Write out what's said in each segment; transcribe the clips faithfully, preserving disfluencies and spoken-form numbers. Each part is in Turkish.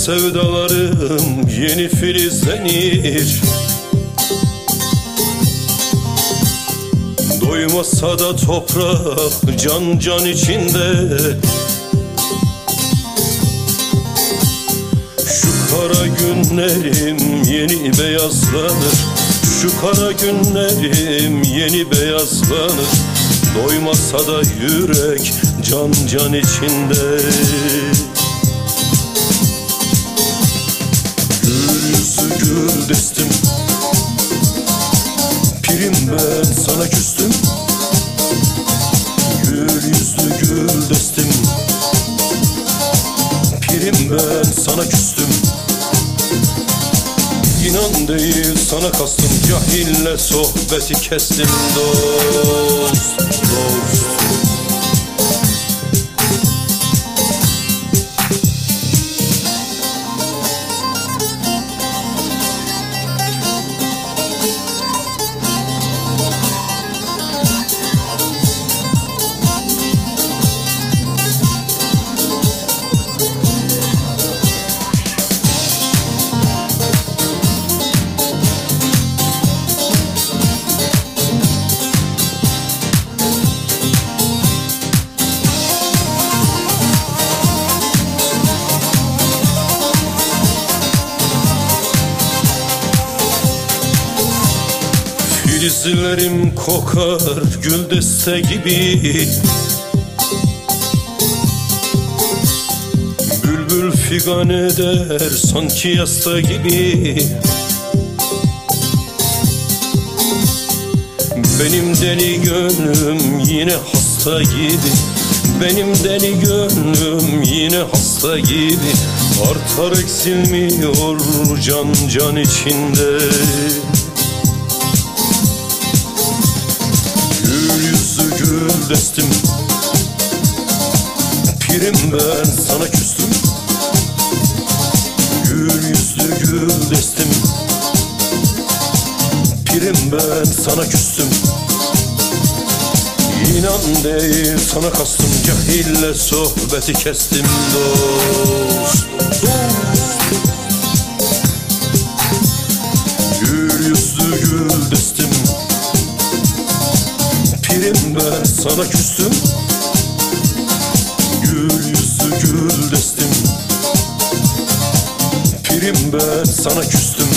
sevdalarım yeni filizlenir. Doymasa da toprak can can içinde. Şu kara günlerim yeni beyazlanır. Şu kara günlerim yeni beyazlanır. Doymasa da yürek can can içinde. Gül yüzlü gül destim, pirim ben sana küstüm. Gül yüzlü gül destim, pirim ben sana küstüm. İnan değil sana kastım, cahille sohbeti kestim dost, dost. Filizlerim kokar gül deste gibi. Bülbül figan eder sanki yasta gibi. Benim deli gönlüm yine hasta gibi. Benim deli gönlüm yine hasta gibi. Artar eksilmiyor can can içinde. Gül destim, pirim ben sana küstüm. Gül yüzlü gül destim, pirim ben sana küstüm. İnan değil sana kastım, cahille sohbeti kestim dost, dost. Gül yüzlü gül destim, pirim ben sana küstüm. Gül yüzlü gül destim, pirim ben sana küstüm.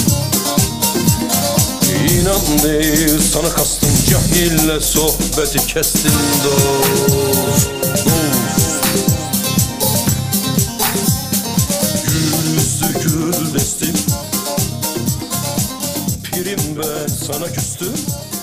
İnan değil sana kastım, cahille sohbeti kestim dost, dost. Gül yüzlü gül destim, pirim ben sana küstüm.